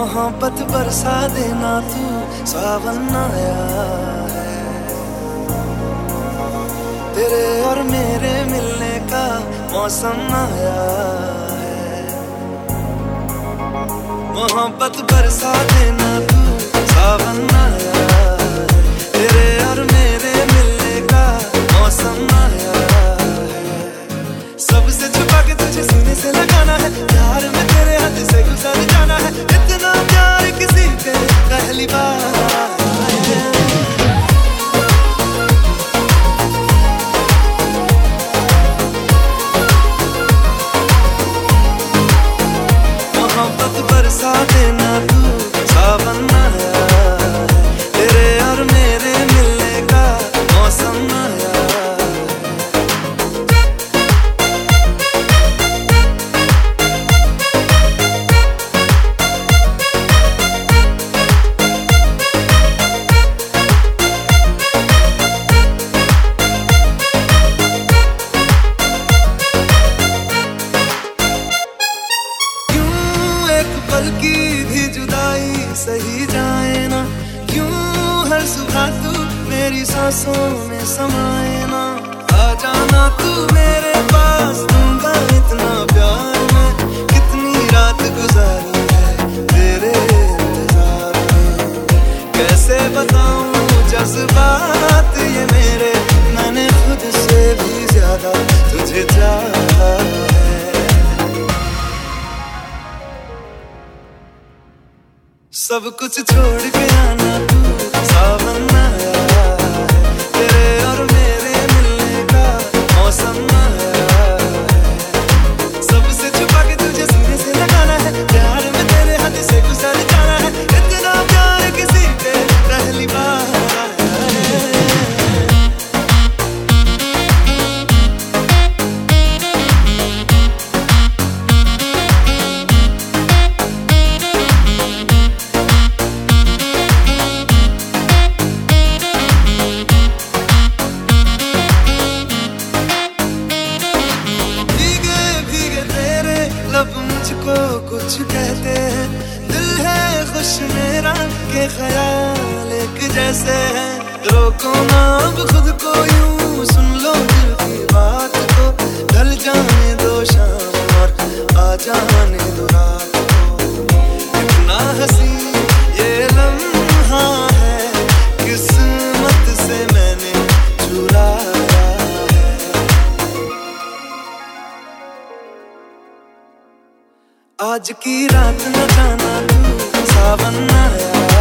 मोहब्बत बरसा देना तू, सावन आया है। तेरे और मेरे मिलने का मौसम आया है। मोहब्बत बरसा देना तू, सावन आया है। तेरे और मेरे मिलने का मौसम आया है। सबसे छुपा के तुझे सीने से लगाना है, प्यार में तेरे हाथ से गुजर जाना है। इतना प्यार किसी पे पहली बार है। मोहब्बत बरसा देना तू, सावन आया है। तेरे और मेरे मिलने का मौसम आया है। पल की भी जुदाई सही जाए ना, क्यों हर सुबह तू मेरी सांसों में समाए ना। आ जाना तू मेरे पास, दूंगा इतना प्यार मैं। कितनी रात गुजारी है तेरे इंतजार में, कैसे बताऊं जज्बात ये मेरे। मैंने खुद से भी ज्यादा तुझे चाहा है। सब कुछ छोड़ के आना तू, सावन आया है। तेरे और मेरे मिलने का मौसम आया है। सबसे छुपा के तुझे सीने से लगाना है, प्यार में तेरे हाथ से गुजर जाना है। इतना प्यार किसी पे पहली बार आया है। लब मुझको कुछ कहते हैं, दिल है खुश मेरा के ख्याल एक जैसे हैं। रोको ना अब खुद को यूं, सुन लो दिल की बात को। ढल जाने दो शाम और आ जाने दो रात को। इतना हंसी ये लम्हा है, किस्मत से मैंने चुराया है। आज की रात न जाना तू, सावन आया